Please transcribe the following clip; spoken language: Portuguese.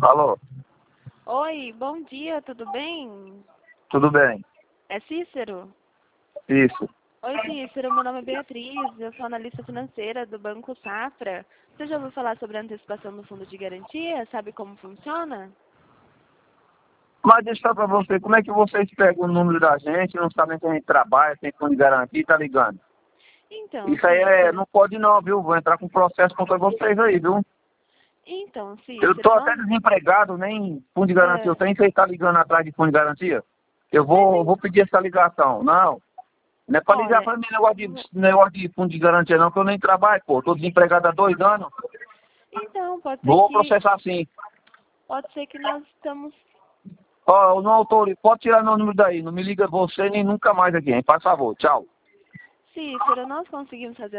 Alô, Oi, bom dia, tudo bem? tudo bem? É Cícero? Isso. Oi, Cícero, meu nome é Beatriz, eu sou analista financeira do Banco Safra. Você já ouviu falar sobre a antecipação do fundo de garantia? Sabe como funciona? Mas deixa eu falar pra você, como é que vocês pegam o número da gente, não sabem que a gente trabalha, tem fundo de garantia e tá ligando? Então, Isso aí Cícero. não pode não, viu? Vou entrar com processo contra vocês aí, viu? Então, Eu tô Cícero, até nós... desempregado, nem fundo de garantia eu é, tenho, você tá ligando atrás de fundo de garantia? Eu mas, vou pedir essa ligação. Não é pra ligar olha, pra mim negócio de fundo de garantia não, que eu nem trabalho, pô. Tô desempregado há 2 anos. então, Vou processar sim. pode ser que nós estamos... Ó, não autorizo, pode tirar meu número daí, não me liga você nem nunca mais aqui, hein? Faz favor, tchau. Cícero, nós conseguimos fazer